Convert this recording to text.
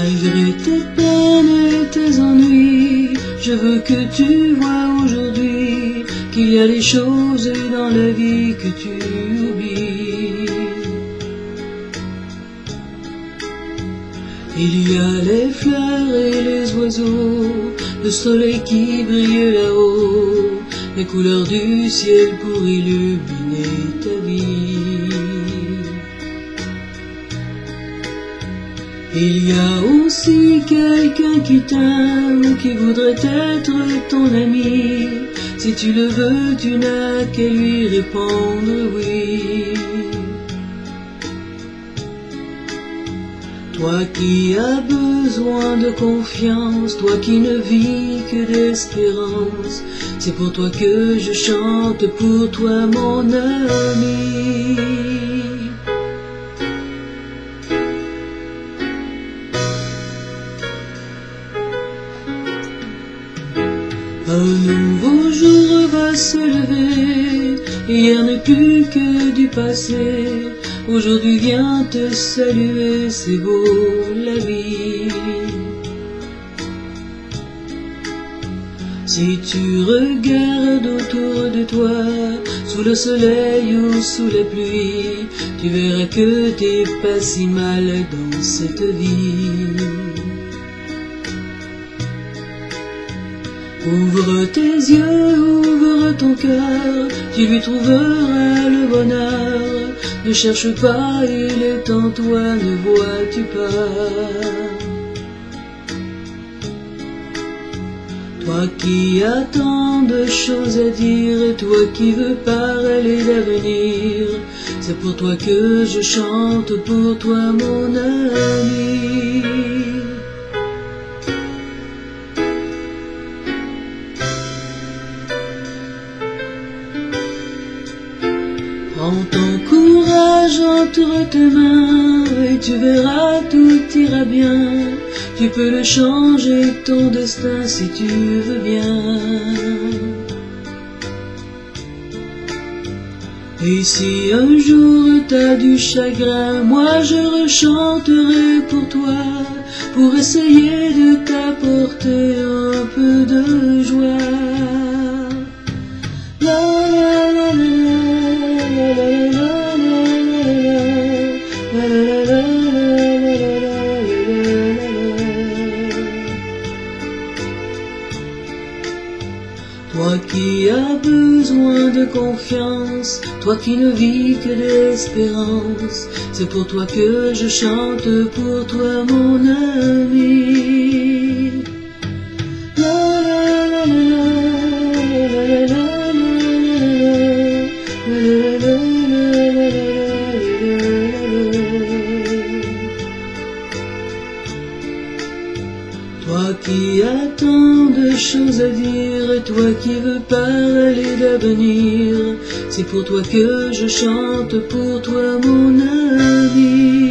Malgré tes peines et tes ennuis, je veux que tu vois aujourd'hui qu'il y a des choses dans la vie que tu oublies. Il y a les fleurs et les oiseaux, le soleil qui brille là-haut, les couleurs du ciel pour illuminer ta vie. Il y a aussi quelqu'un qui t'aime, qui voudrait être ton ami. Si tu le veux, tu n'as qu'à lui répondre oui. Toi qui as besoin de confiance, toi qui ne vis que d'espérance, c'est pour toi que je chante, pour toi mon ami. Un nouveau jour va se lever, hier n'est plus que du passé, aujourd'hui vient te saluer, c'est beau la vie. Si tu regardes autour de toi, sous le soleil ou sous la pluie, tu verras que t'es pas si mal dans cette vie. Ouvre tes yeux, ouvre ton cœur, tu lui trouveras le bonheur. Ne cherche pas, il est en toi, ne vois-tu pas? Toi qui as tant de choses à dire, toi qui veux parler d'avenir, c'est pour toi que je chante, pour toi mon ami. Prends ton courage entre tes mains et tu verras tout ira bien. Tu peux le changer ton destin si tu veux bien. Et si un jour t'as du chagrin, moi je rechanterai pour toi, pour essayer de t'apporter un peu de joie. La la la Toi qui as besoin de confiance, toi qui ne vis que d'espérance, c'est pour toi que je chante, pour toi mon ami. Toi qui as tant de choses à dire, toi qui veux parler d'avenir, c'est pour toi que je chante, pour toi mon ami.